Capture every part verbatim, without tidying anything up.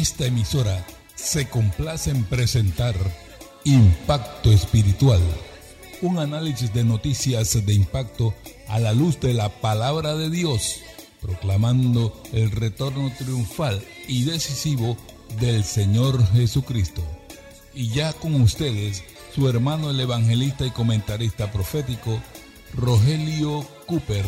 Esta emisora se complace en presentar Impacto Espiritual, un análisis de noticias de impacto a la luz de la palabra de Dios, proclamando el retorno triunfal y decisivo del Señor Jesucristo. Y ya con ustedes, su hermano el evangelista y comentarista profético, Rogelio Cooper.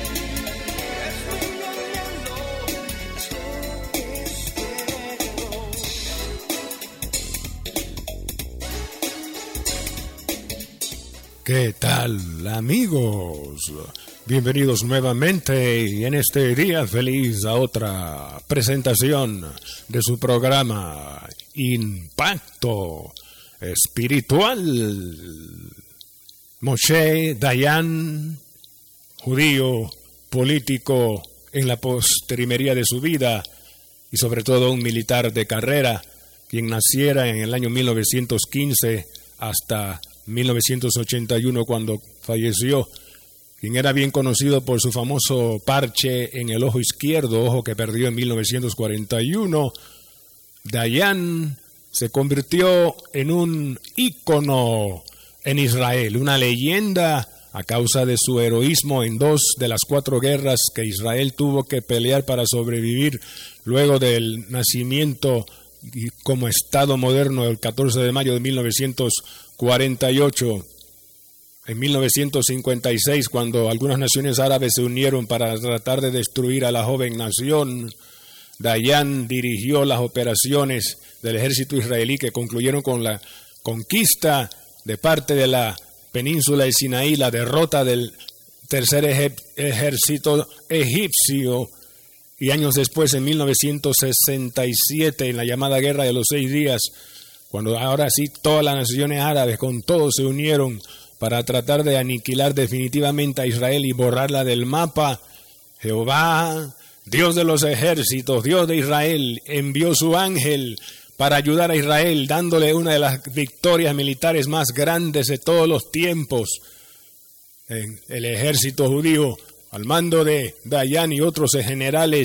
¿Qué tal, amigos? Bienvenidos nuevamente y en este día feliz a otra presentación de su programa Impacto Espiritual. Moshe Dayan, judío, político en la postrimería de su vida y sobre todo un militar de carrera, quien naciera en el año mil novecientos quince hasta mil novecientos ochenta y uno cuando falleció, quien era bien conocido por su famoso parche en el ojo izquierdo, ojo que perdió en mil novecientos cuarenta y uno. Dayan se convirtió en un ícono en Israel, una leyenda a causa de su heroísmo en dos de las cuatro guerras que Israel tuvo que pelear para sobrevivir luego del nacimiento y como Estado moderno el catorce de mayo de mil novecientos cuarenta y ocho. En mil novecientos cincuenta y seis, cuando algunas naciones árabes se unieron para tratar de destruir a la joven nación, Dayan dirigió las operaciones del ejército israelí que concluyeron con la conquista de parte de la península de Sinaí, la derrota del tercer ejército egipcio, y años después, en mil novecientos sesenta y siete, en la llamada Guerra de los Seis Días, cuando ahora sí todas las naciones árabes con todos se unieron para tratar de aniquilar definitivamente a Israel y borrarla del mapa, Jehová, Dios de los ejércitos, Dios de Israel, envió su ángel para ayudar a Israel, dándole una de las victorias militares más grandes de todos los tiempos. En el ejército judío, al mando de Dayan y otros generales,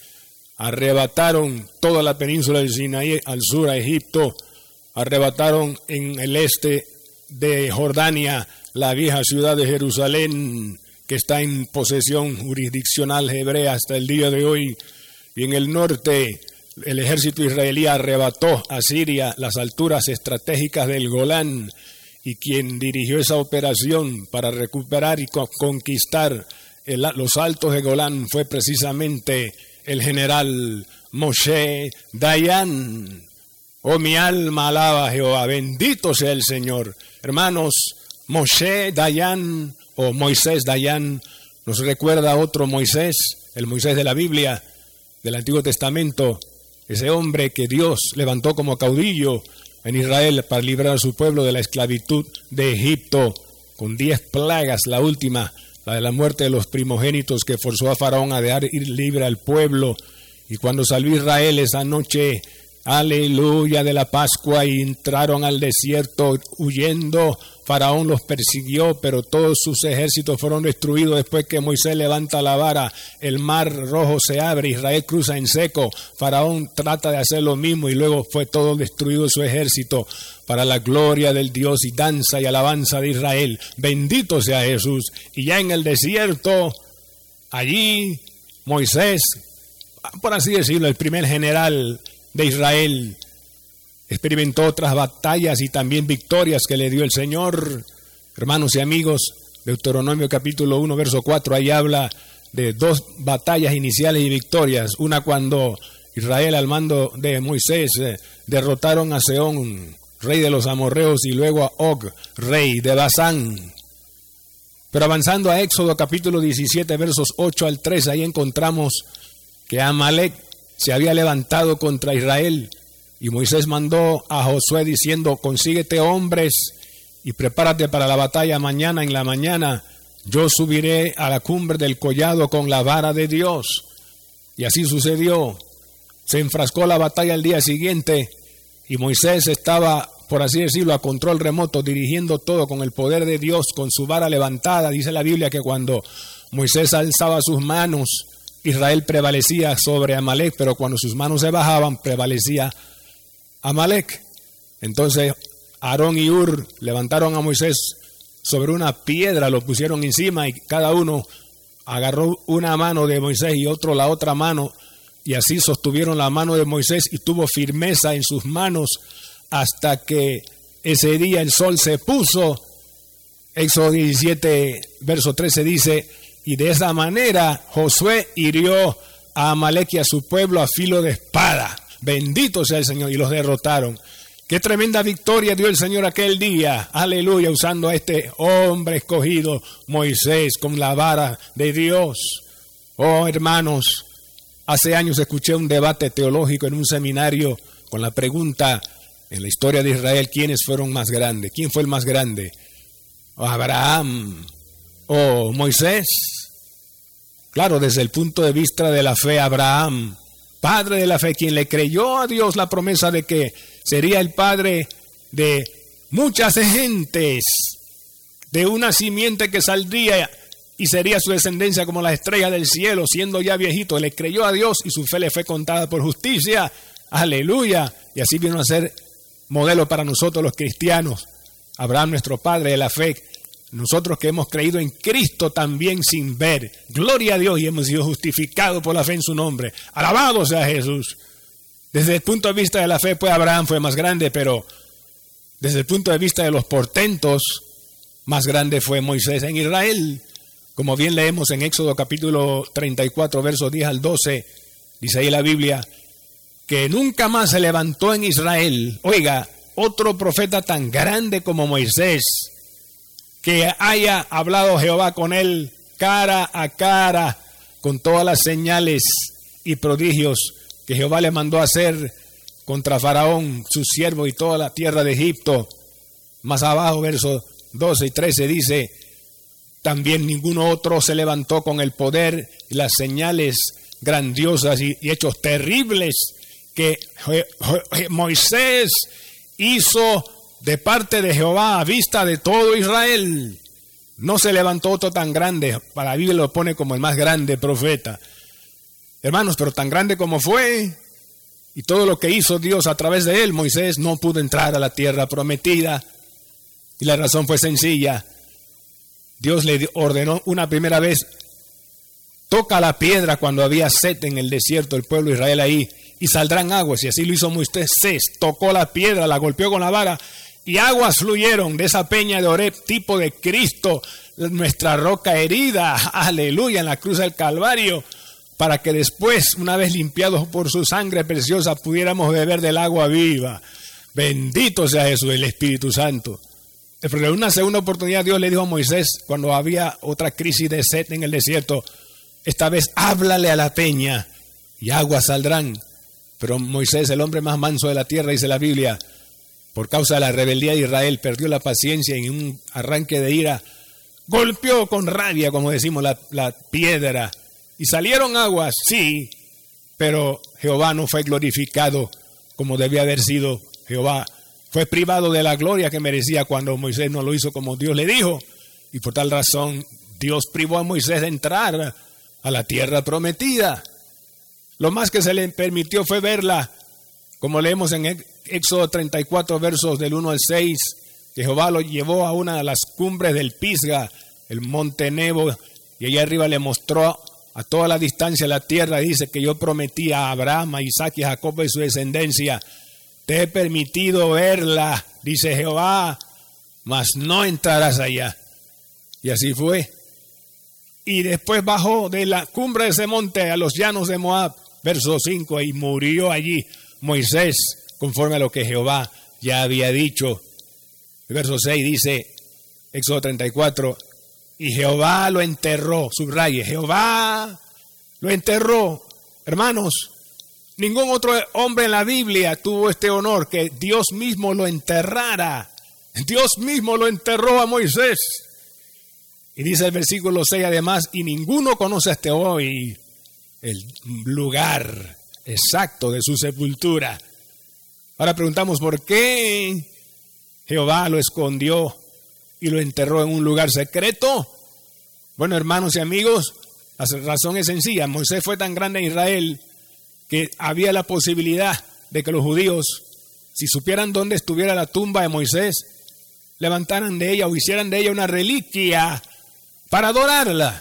arrebataron toda la península del Sinaí al sur a Egipto, arrebataron en el este de Jordania la vieja ciudad de Jerusalén, que está en posesión jurisdiccional hebrea hasta el día de hoy, y en el norte el ejército israelí arrebató a Siria las alturas estratégicas del Golán, y quien dirigió esa operación para recuperar y co- conquistar el, los altos de Golán fue precisamente el general Moshe Dayan. Oh, mi alma alaba a Jehová, bendito sea el Señor. Hermanos, Moshe Dayan o Moisés Dayan nos recuerda a otro Moisés, el Moisés de la Biblia, del Antiguo Testamento, ese hombre que Dios levantó como caudillo en Israel para librar a su pueblo de la esclavitud de Egipto, con diez plagas, la última, la de la muerte de los primogénitos, que forzó a Faraón a dejar ir libre al pueblo. Y cuando salió Israel esa noche, aleluya, de la Pascua, y entraron al desierto huyendo, Faraón los persiguió, pero todos sus ejércitos fueron destruidos. Después que Moisés levanta la vara, el mar rojo se abre, Israel cruza en seco, Faraón trata de hacer lo mismo y luego fue todo destruido su ejército, para la gloria del Dios y danza y alabanza de Israel. Bendito sea Jesús. Y ya en el desierto, allí Moisés, por así decirlo, el primer general de Israel, experimentó otras batallas y también victorias que le dio el Señor. Hermanos y amigos, Deuteronomio capítulo uno, verso cuatro, ahí habla de dos batallas iniciales y victorias. Una cuando Israel, al mando de Moisés, eh, derrotaron a Sehón, rey de los amorreos, y luego a Og, rey de Basán. Pero avanzando a Éxodo capítulo diecisiete, versos ocho al trece, ahí encontramos que Amalek se había levantado contra Israel, y Moisés mandó a Josué diciendo: consíguete hombres y prepárate para la batalla mañana en la mañana. Yo subiré a la cumbre del collado con la vara de Dios. Y así sucedió. Se enfrascó la batalla el día siguiente y Moisés estaba, por así decirlo, a control remoto, dirigiendo todo con el poder de Dios, con su vara levantada. Dice la Biblia que cuando Moisés alzaba sus manos, Israel prevalecía sobre Amalek, pero cuando sus manos se bajaban, prevalecía Amalek. Entonces Aarón y Hur levantaron a Moisés sobre una piedra, lo pusieron encima y cada uno agarró una mano de Moisés y otro la otra mano, y así sostuvieron la mano de Moisés y tuvo firmeza en sus manos hasta que ese día el sol se puso. Éxodo diecisiete, verso trece dice: y de esa manera Josué hirió a Amalek y a su pueblo a filo de espada. Bendito sea el Señor, y los derrotaron. Qué tremenda victoria dio el Señor aquel día, aleluya, usando a este hombre escogido, Moisés, con la vara de Dios. Oh, hermanos, hace años escuché un debate teológico en un seminario con la pregunta, en la historia de Israel, ¿quiénes fueron más grandes? ¿Quién fue el más grande? ¿O Abraham o Moisés? Claro, desde el punto de vista de la fe, Abraham, padre de la fe, quien le creyó a Dios la promesa de que sería el padre de muchas gentes, de una simiente que saldría y sería su descendencia como la estrella del cielo, siendo ya viejito. Le creyó a Dios y su fe le fue contada por justicia. Aleluya. Y así vino a ser modelo para nosotros los cristianos. Abraham, nuestro padre de la fe. Nosotros que hemos creído en Cristo también sin ver. Gloria a Dios, y hemos sido justificados por la fe en su nombre. Alabado sea Jesús. Desde el punto de vista de la fe, pues Abraham fue más grande, pero desde el punto de vista de los portentos, más grande fue Moisés en Israel. Como bien leemos en Éxodo capítulo treinta y cuatro, versos diez al doce, dice ahí la Biblia, que nunca más se levantó en Israel, oiga, otro profeta tan grande como Moisés, que haya hablado Jehová con él cara a cara, con todas las señales y prodigios que Jehová le mandó a hacer contra Faraón, su siervo, y toda la tierra de Egipto. Más abajo, versos doce y trece, dice, también ninguno otro se levantó con el poder y las señales grandiosas y, y hechos terribles que Je, Je, Moisés hizo de parte de Jehová a vista de todo Israel. No se levantó otro tan grande, para la Biblia lo pone como el más grande profeta. Hermanos, pero tan grande como fue, y todo lo que hizo Dios a través de él, Moisés no pudo entrar a la tierra prometida. Y la razón fue sencilla. Dios le ordenó una primera vez, toca la piedra cuando había sed en el desierto, el pueblo de Israel ahí, y saldrán aguas. Y así lo hizo Moisés, tocó la piedra, la golpeó con la vara, y aguas fluyeron de esa peña de Oreb, tipo de Cristo, nuestra roca herida, aleluya, en la cruz del Calvario, para que después, una vez limpiados por su sangre preciosa, pudiéramos beber del agua viva. Bendito sea Jesús, el Espíritu Santo. Pero en una segunda oportunidad Dios le dijo a Moisés, cuando había otra crisis de sed en el desierto, esta vez háblale a la peña y aguas saldrán. Pero Moisés, el hombre más manso de la tierra, dice la Biblia, por causa de la rebeldía de Israel, perdió la paciencia y en un arranque de ira golpeó con rabia, como decimos, la, la piedra. Y salieron aguas, sí, pero Jehová no fue glorificado como debía haber sido. Jehová fue privado de la gloria que merecía cuando Moisés no lo hizo como Dios le dijo. Y por tal razón Dios privó a Moisés de entrar a la tierra prometida. Lo más que se le permitió fue verla, como leemos en Éxodo treinta y cuatro, versos del uno al seis, que Jehová lo llevó a una de las cumbres del Pisga, el monte Nebo, y allá arriba le mostró a toda la distancia la tierra. Dice que yo prometí a Abraham, a Isaac y a Jacob y su descendencia, te he permitido verla, dice Jehová, mas no entrarás allá. Y así fue. Y después bajó de la cumbre de ese monte a los llanos de Moab, verso cinco, y murió allí Moisés, conforme a lo que Jehová ya había dicho. El verso seis dice, Éxodo treinta y cuatro, y Jehová lo enterró, subraye, Jehová lo enterró. Hermanos, ningún otro hombre en la Biblia tuvo este honor, que Dios mismo lo enterrara. Dios mismo lo enterró a Moisés. Y dice el versículo seis además, y ninguno conoce hasta hoy el lugar exacto de su sepultura. Ahora preguntamos, ¿por qué Jehová lo escondió y lo enterró en un lugar secreto? Bueno, hermanos y amigos, La razón es sencilla. Moisés fue tan grande en Israel que había la posibilidad de que los judíos, si supieran dónde estuviera la tumba de Moisés, levantaran de ella o hicieran de ella una reliquia para adorarla.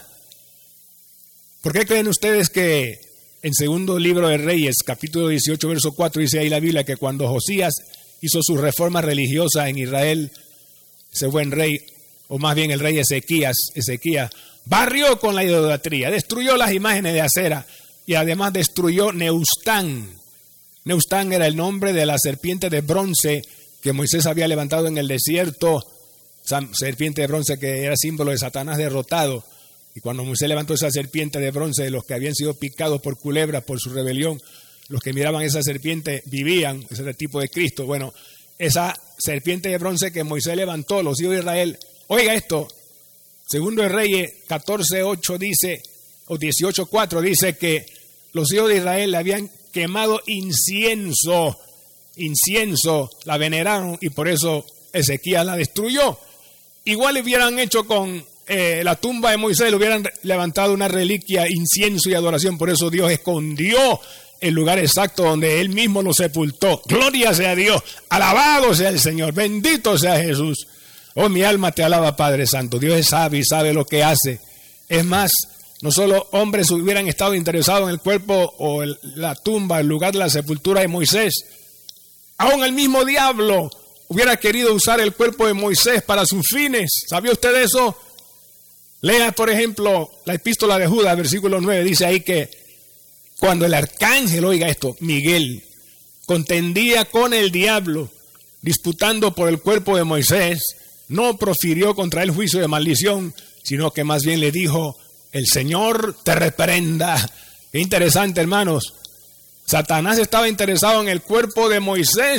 ¿Por qué creen ustedes que en segundo libro de Reyes, capítulo dieciocho, verso cuatro, dice ahí la Biblia que cuando Josías hizo su reforma religiosa en Israel, ese buen rey, o más bien el rey Ezequías, Ezequías, barrió con la idolatría, destruyó las imágenes de acera y además destruyó Neustán. Neustán era el nombre de la serpiente de bronce que Moisés había levantado en el desierto, serpiente de bronce que era símbolo de Satanás derrotado. Y cuando Moisés levantó esa serpiente de bronce, de los que habían sido picados por culebras por su rebelión, los que miraban esa serpiente vivían, ese era el tipo de Cristo. Bueno, esa serpiente de bronce que Moisés levantó, los hijos de Israel, oiga esto, segundo de Reyes catorce ocho dice, o dieciocho cuatro dice que los hijos de Israel le habían quemado incienso, incienso, la veneraron y por eso Ezequías la destruyó. Igual hubieran hecho con eh, la tumba de Moisés, le hubieran levantado una reliquia, incienso y adoración, por eso Dios escondió el lugar exacto donde Él mismo lo sepultó. Gloria sea a Dios, alabado sea el Señor, bendito sea Jesús. Oh, mi alma te alaba, Padre Santo. Dios es sabio y sabe lo que hace. Es más, no solo hombres hubieran estado interesados en el cuerpo o el, la tumba, el lugar de la sepultura de Moisés. Aún el mismo diablo hubiera querido usar el cuerpo de Moisés para sus fines. ¿Sabía usted eso? Lea, por ejemplo, la epístola de Judas, versículo nueve, dice ahí que cuando el arcángel, oiga esto, Miguel, contendía con el diablo, disputando por el cuerpo de Moisés, no profirió contra él juicio de maldición, sino que más bien le dijo, el Señor te reprenda. Qué interesante, hermanos. Satanás estaba interesado en el cuerpo de Moisés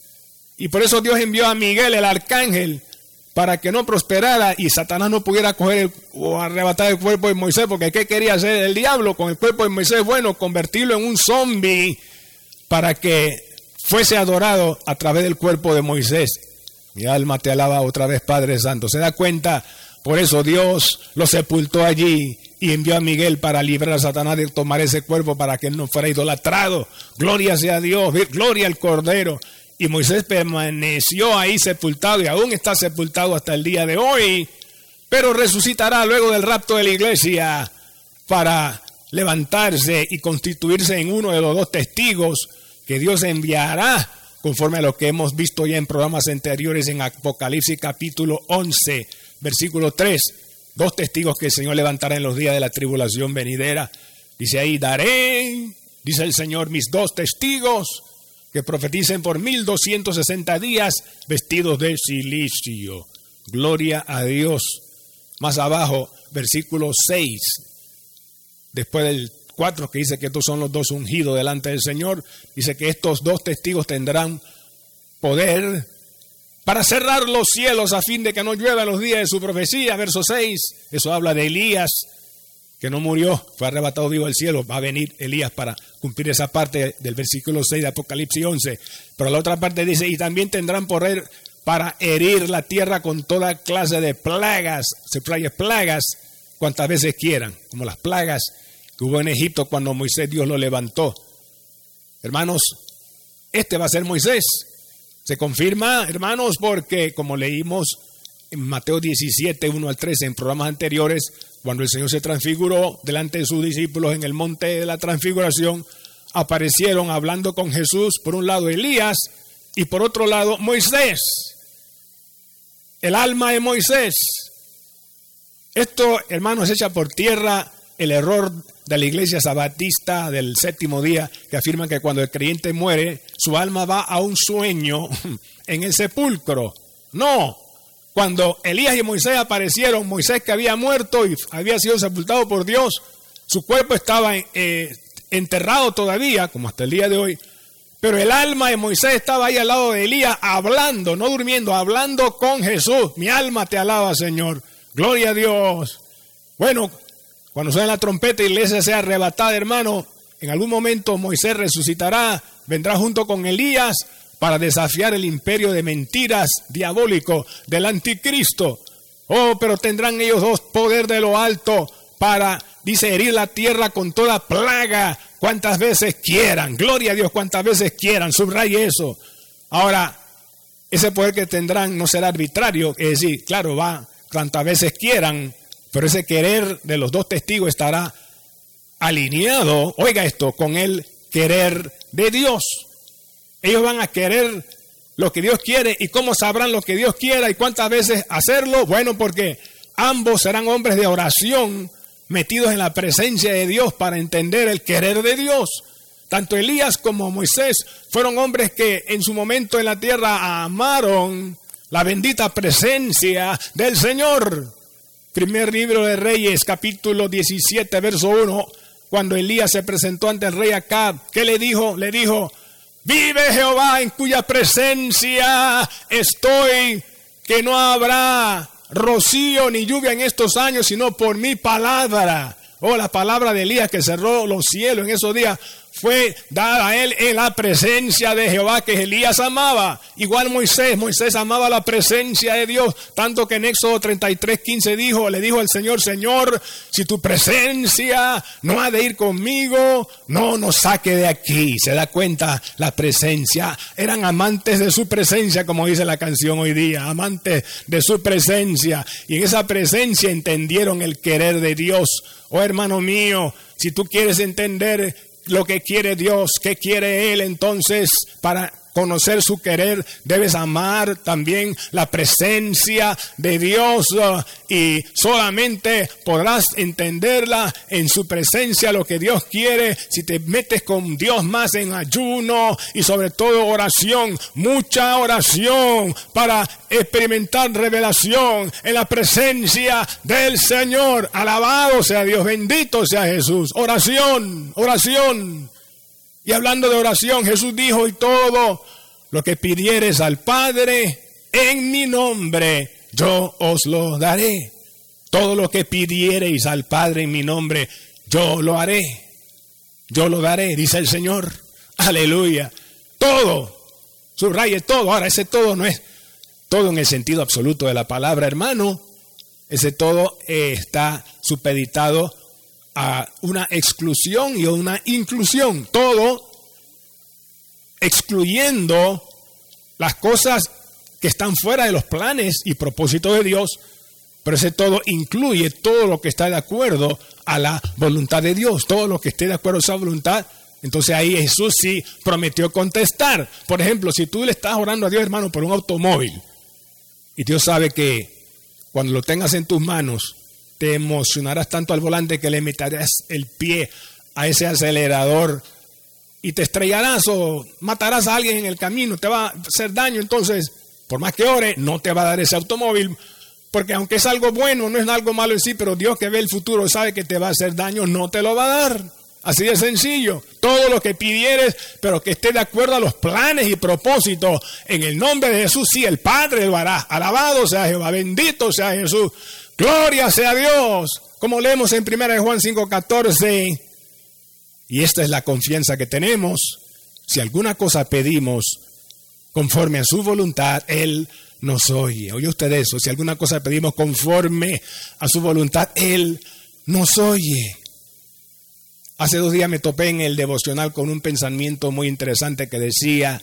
y por eso Dios envió a Miguel, el arcángel, para que no prosperara y Satanás no pudiera coger el, o arrebatar el cuerpo de Moisés, porque ¿qué quería hacer el diablo con el cuerpo de Moisés? Bueno, convertirlo en un zombie para que fuese adorado a través del cuerpo de Moisés. Mi alma te alaba otra vez, Padre Santo. ¿Se da cuenta? Por eso Dios lo sepultó allí y envió a Miguel para librar a Satanás de tomar ese cuerpo para que él no fuera idolatrado. Gloria sea a Dios, gloria al Cordero. Y Moisés permaneció ahí sepultado y aún está sepultado hasta el día de hoy, pero resucitará luego del rapto de la iglesia para levantarse y constituirse en uno de los dos testigos que Dios enviará, conforme a lo que hemos visto ya en programas anteriores en Apocalipsis capítulo once, versículo tres. Dos testigos que el Señor levantará en los días de la tribulación venidera. Dice ahí, daré, dice el Señor, mis dos testigos que profeticen por mil doscientos sesenta días vestidos de silicio. Gloria a Dios. Más abajo, versículo seis, después del cuatro, que dice que estos son los dos ungidos delante del Señor, dice que estos dos testigos tendrán poder para cerrar los cielos a fin de que no llueva en los días de su profecía. Verso seis, eso habla de Elías, que no murió, fue arrebatado vivo al cielo. Va a venir Elías para cumplir esa parte del versículo seis de Apocalipsis once. Pero la otra parte dice, y también tendrán poder para herir la tierra con toda clase de plagas, se trae plagas cuantas veces quieran, como las plagas que hubo en Egipto cuando Moisés Dios lo levantó. Hermanos, este va a ser Moisés. Se confirma, hermanos, porque como leímos en Mateo diecisiete, uno al trece, en programas anteriores, cuando el Señor se transfiguró delante de sus discípulos en el monte de la transfiguración, aparecieron hablando con Jesús, por un lado Elías y por otro lado Moisés, el alma de Moisés. Esto, hermanos, echa por tierra el error de la iglesia sabatista del séptimo día, que afirman que cuando el creyente muere, su alma va a un sueño en el sepulcro. No, cuando Elías y Moisés aparecieron, Moisés que había muerto y había sido sepultado por Dios, su cuerpo estaba eh, enterrado todavía, como hasta el día de hoy, pero el alma de Moisés estaba ahí al lado de Elías, hablando, no durmiendo, hablando con Jesús. Mi alma te alaba, Señor. Gloria a Dios. Bueno, cuando suene la trompeta y la iglesia sea arrebatada, hermano, en algún momento Moisés resucitará, vendrá junto con Elías para desafiar el imperio de mentiras diabólico del anticristo. Oh, pero tendrán ellos dos poder de lo alto para dice, herir la tierra con toda plaga, cuantas veces quieran. Gloria a Dios, cuantas veces quieran. Subraye eso. Ahora, ese poder que tendrán no será arbitrario. Es decir, claro, va cuantas veces quieran, pero ese querer de los dos testigos estará alineado, oiga esto, con el querer de Dios. Ellos van a querer lo que Dios quiere. ¿Y cómo sabrán lo que Dios quiera y cuántas veces hacerlo? Bueno, porque ambos serán hombres de oración, metidos en la presencia de Dios para entender el querer de Dios. Tanto Elías como Moisés fueron hombres que en su momento en la tierra amaron la bendita presencia del Señor. Primer libro de Reyes, capítulo diecisiete, verso uno. Cuando Elías se presentó ante el rey Acab, ¿qué le dijo? Le dijo, vive Jehová en cuya presencia estoy, que no habrá rocío ni lluvia en estos años, sino por mi palabra. Oh, la palabra de Elías que cerró los cielos en esos días fue dada a él en la presencia de Jehová que Elías amaba. Igual Moisés, Moisés amaba la presencia de Dios, tanto que en Éxodo treinta y tres, quince dijo, le dijo al Señor, Señor, si tu presencia no ha de ir conmigo, no nos saque de aquí. Se da cuenta, la presencia, eran amantes de su presencia, como dice la canción hoy día, amantes de su presencia, y en esa presencia entendieron el querer de Dios. Oh, hermano mío, si tú quieres entender lo que quiere Dios, qué quiere Él, entonces para conocer su querer debes amar también la presencia de Dios, uh, y solamente podrás entenderla en su presencia, lo que Dios quiere, si te metes con Dios más en ayuno y sobre todo oración, mucha oración para experimentar revelación en la presencia del Señor. Alabado sea Dios, bendito sea Jesús. Oración, oración. Y hablando de oración, Jesús dijo, y todo lo que pidieres al Padre en mi nombre, yo os lo daré. Todo lo que pidiereis al Padre en mi nombre, yo lo haré. Yo lo daré, dice el Señor. Aleluya. Todo. Subraye todo. Ahora, ese todo no es todo en el sentido absoluto de la palabra, hermano. Ese todo eh, está supeditado a una exclusión y a una inclusión. Todo excluyendo las cosas que están fuera de los planes y propósitos de Dios, pero ese todo incluye todo lo que está de acuerdo a la voluntad de Dios, todo lo que esté de acuerdo a esa voluntad. Entonces ahí Jesús sí prometió contestar. Por ejemplo, si tú le estás orando a Dios, hermano, por un automóvil, y Dios sabe que cuando lo tengas en tus manos te emocionarás tanto al volante que le meterás el pie a ese acelerador y te estrellarás o matarás a alguien en el camino, te va a hacer daño. Entonces, por más que ore, no te va a dar ese automóvil, porque aunque es algo bueno, no es algo malo en sí, pero Dios que ve el futuro sabe que te va a hacer daño, no te lo va a dar. Así de sencillo. Todo lo que pidieres, pero que esté de acuerdo a los planes y propósitos, en el nombre de Jesús, sí, el Padre lo hará. Alabado sea Jehová, bendito sea Jesús. Gloria sea a Dios. Como leemos en primera de Juan cinco catorce. Y esta es la confianza que tenemos. Si alguna cosa pedimos conforme a su voluntad, Él nos oye. ¿Oye usted eso? Si alguna cosa pedimos conforme a su voluntad, Él nos oye. Hace dos días me topé en el devocional con un pensamiento muy interesante que decía: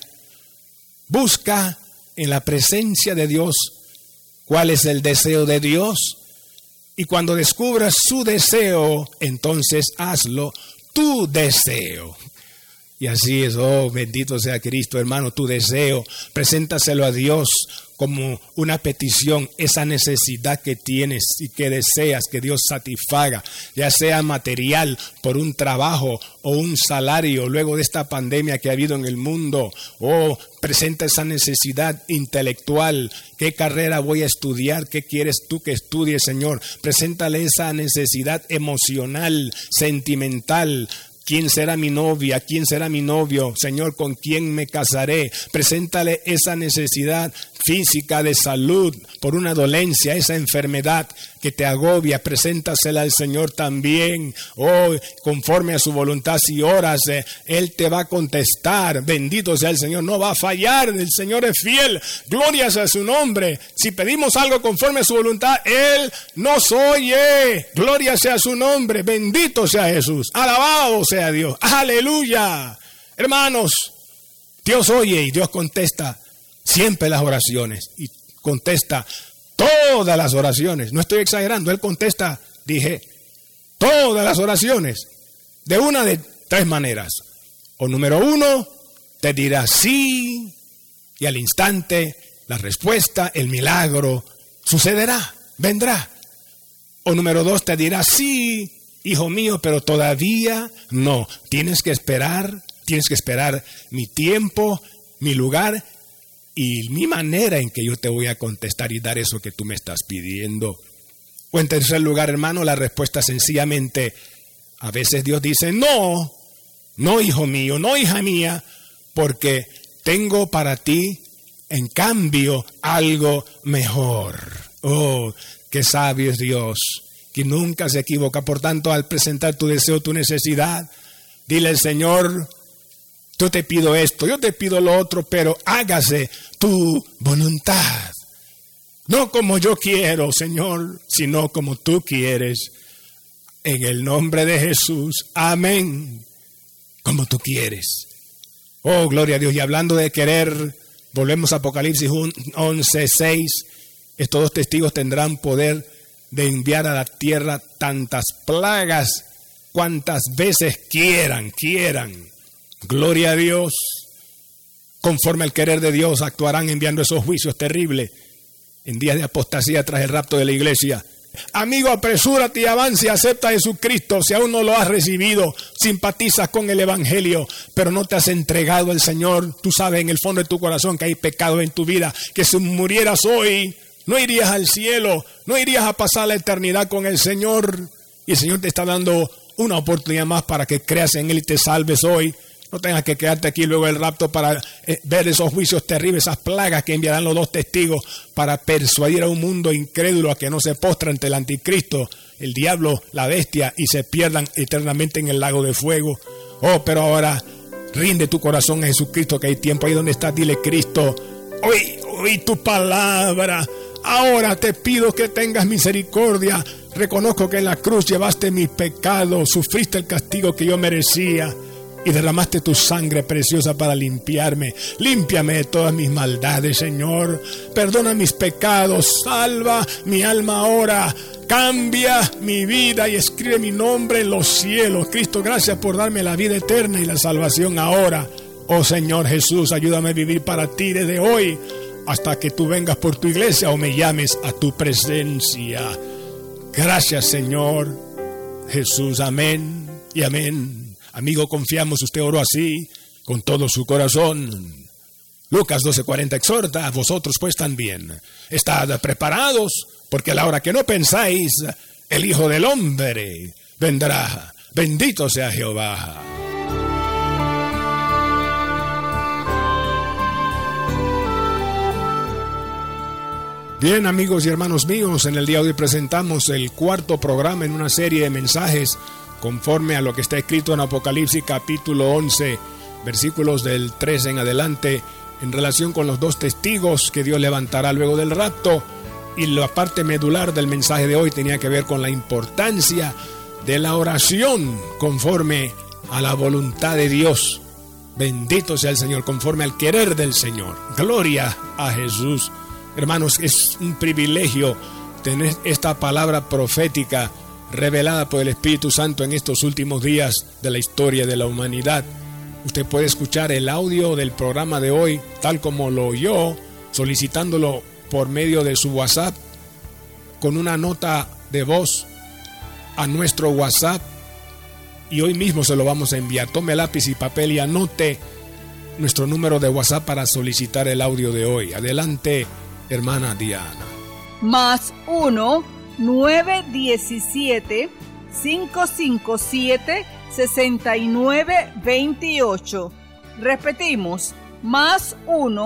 busca en la presencia de Dios cuál es el deseo de Dios, y cuando descubras su deseo, entonces hazlo tu deseo. Y así es. Oh, bendito sea Cristo, hermano. Tu deseo, preséntaselo a Dios como una petición, esa necesidad que tienes y que deseas que Dios satisfaga, ya sea material, por un trabajo o un salario, luego de esta pandemia que ha habido en el mundo. Oh, presenta esa necesidad intelectual. ¿Qué carrera voy a estudiar? ¿Qué quieres tú que estudie, Señor? Preséntale esa necesidad emocional, sentimental. ¿Quién será mi novia? ¿Quién será mi novio? Señor, ¿con quién me casaré? Preséntale esa necesidad física, de salud, por una dolencia, esa enfermedad que te agobia, preséntasela al Señor también. Oh, conforme a su voluntad, si oras, eh, Él te va a contestar. Bendito sea el Señor, no va a fallar, el Señor es fiel. Gloria sea su nombre. Si pedimos algo conforme a su voluntad, Él nos oye. Gloria sea su nombre, bendito sea Jesús. Alabado sea Dios, aleluya. Hermanos, Dios oye y Dios contesta siempre las oraciones y contesta todas las oraciones. No estoy exagerando, Él contesta, dije, todas las oraciones de una de tres maneras. O número uno, te dirá sí y al instante la respuesta, el milagro sucederá, vendrá. O número dos, te dirá sí, hijo mío, pero todavía no. Tienes que esperar, tienes que esperar mi tiempo, mi lugar y mi manera en que yo te voy a contestar y dar eso que tú me estás pidiendo. O en tercer lugar, hermano, la respuesta sencillamente, a veces Dios dice, no, no hijo mío, no hija mía, porque tengo para ti en cambio algo mejor. Oh, qué sabio es Dios, que nunca se equivoca. Por tanto, al presentar tu deseo, tu necesidad, dile al Señor, yo te pido esto, yo te pido lo otro, pero hágase tu voluntad. No como yo quiero, Señor, sino como tú quieres. En el nombre de Jesús, amén. Como tú quieres. Oh, gloria a Dios. Y hablando de querer, volvemos a Apocalipsis once, seis. Estos dos testigos tendrán poder de enviar a la tierra tantas plagas, cuantas veces quieran, quieran. Gloria a Dios. Conforme al querer de Dios actuarán enviando esos juicios terribles en días de apostasía tras el rapto de la iglesia. Amigo, apresúrate y avanza y acepta a Jesucristo. Si aún no lo has recibido, simpatizas con el evangelio, pero no te has entregado al Señor. Tú sabes en el fondo de tu corazón que hay pecado en tu vida, que si murieras hoy no irías al cielo, no irías a pasar la eternidad con el Señor. Y el Señor te está dando una oportunidad más para que creas en Él y te salves hoy. No tengas que quedarte aquí luego del rapto para eh, ver esos juicios terribles, esas plagas que enviarán los dos testigos para persuadir a un mundo incrédulo a que no se postre ante el anticristo, el diablo, la bestia, y se pierdan eternamente en el lago de fuego. Oh, pero ahora rinde tu corazón a Jesucristo, que hay tiempo. Ahí donde estás, dile: Cristo, oí, oí tu palabra. Ahora te pido que tengas misericordia. Reconozco que en la cruz llevaste mis pecados, sufriste el castigo que yo merecía y derramaste tu sangre preciosa para limpiarme. Límpiame de todas mis maldades, Señor. Perdona mis pecados, salva mi alma ahora. Cambia mi vida y escribe mi nombre en los cielos. Cristo, gracias por darme la vida eterna y la salvación ahora. Oh Señor Jesús, ayúdame a vivir para ti desde hoy hasta que tú vengas por tu iglesia o me llames a tu presencia. Gracias, Señor Jesús. Amén y amén. Amigo, confiamos, usted oró así con todo su corazón. Lucas doce cuarenta exhorta: a vosotros pues también estad preparados, porque a la hora que no pensáis, el Hijo del Hombre vendrá. Bendito sea Jehová. Bien, amigos y hermanos míos, en el día de hoy presentamos el cuarto programa en una serie de mensajes conforme a lo que está escrito en Apocalipsis capítulo once, versículos del tres en adelante, en relación con los dos testigos que Dios levantará luego del rapto. Y la parte medular del mensaje de hoy tenía que ver con la importancia de la oración conforme a la voluntad de Dios. Bendito sea el Señor, conforme al querer del Señor. Gloria a Jesús. Hermanos, es un privilegio tener esta palabra profética revelada por el Espíritu Santo en estos últimos días de la historia de la humanidad. Usted puede escuchar el audio del programa de hoy tal como lo oyó, solicitándolo por medio de su WhatsApp con una nota de voz a nuestro WhatsApp, y hoy mismo se lo vamos a enviar. Tome lápiz y papel y anote nuestro número de WhatsApp para solicitar el audio de hoy. Adelante, hermana Diana. Más uno nueve diecisiete cinco cinco siete seis nueve dos ocho. Repetimos, más uno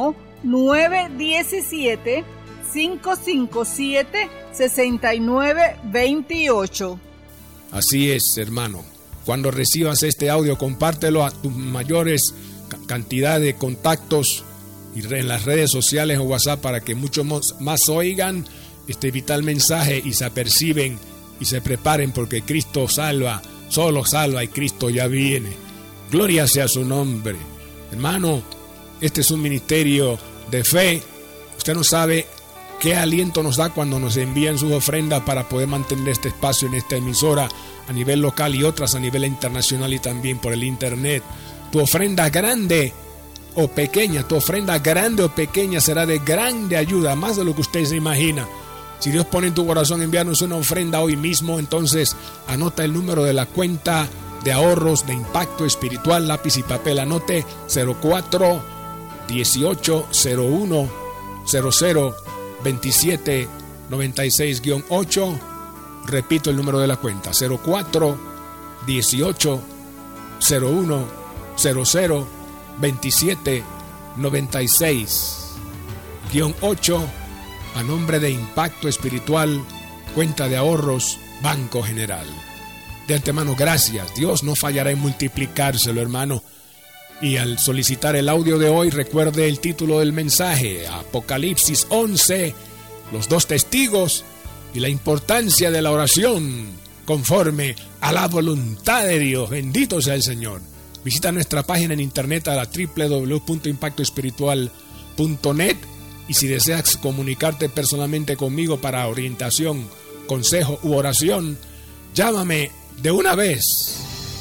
nueve uno siete, cinco cinco siete, seis nueve dos ocho. Así es, hermano. Cuando recibas este audio, compártelo a tus mayores cantidad de contactos y en las redes sociales o WhatsApp para que muchos más oigan este vital mensaje y se aperciben y se preparen, porque Cristo salva, solo salva y Cristo ya viene. Gloria sea su nombre. Hermano, este es un ministerio de fe. Usted no sabe qué aliento nos da cuando nos envían sus ofrendas para poder mantener este espacio en esta emisora a nivel local y otras a nivel internacional y también por el internet. Tu ofrenda grande o pequeña, tu ofrenda grande o pequeña será de grande ayuda, más de lo que usted se imagina. Si Dios pone en tu corazón enviarnos una ofrenda hoy mismo, entonces anota el número de la cuenta de ahorros de Impacto Espiritual, lápiz y papel. Anote cero cuatro dieciocho cero uno cero cero veintisiete noventa y seis ocho. Repito el número de la cuenta: cero cuatro dieciocho cero uno cero cero veintisiete noventa y seis ocho, a nombre de Impacto Espiritual, cuenta de ahorros Banco General. De antemano, gracias. Dios no fallará en multiplicárselo, hermano. Y al solicitar el audio de hoy, recuerde el título del mensaje: Apocalipsis once, los dos testigos y la importancia de la oración conforme a la voluntad de Dios. Bendito sea el Señor. Visita nuestra página en internet a la doble u doble u doble u punto impacto espiritual punto net, y si deseas comunicarte personalmente conmigo para orientación, consejo u oración, llámame de una vez.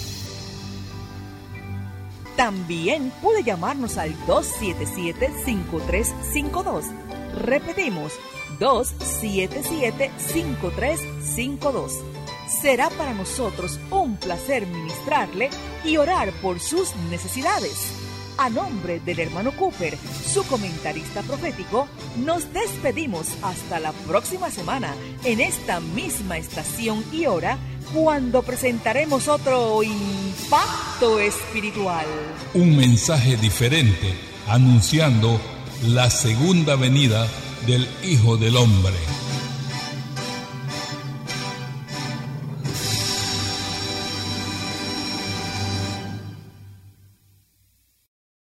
También puede llamarnos al dos siete siete, cinco tres cinco dos. Repetimos, dos siete siete, cinco tres cinco dos. Será para nosotros un placer ministrarle y orar por sus necesidades. A nombre del hermano Cooper, su comentarista profético, nos despedimos hasta la próxima semana en esta misma estación y hora, cuando presentaremos otro Impacto Espiritual. Un mensaje diferente anunciando la segunda venida del Hijo del Hombre.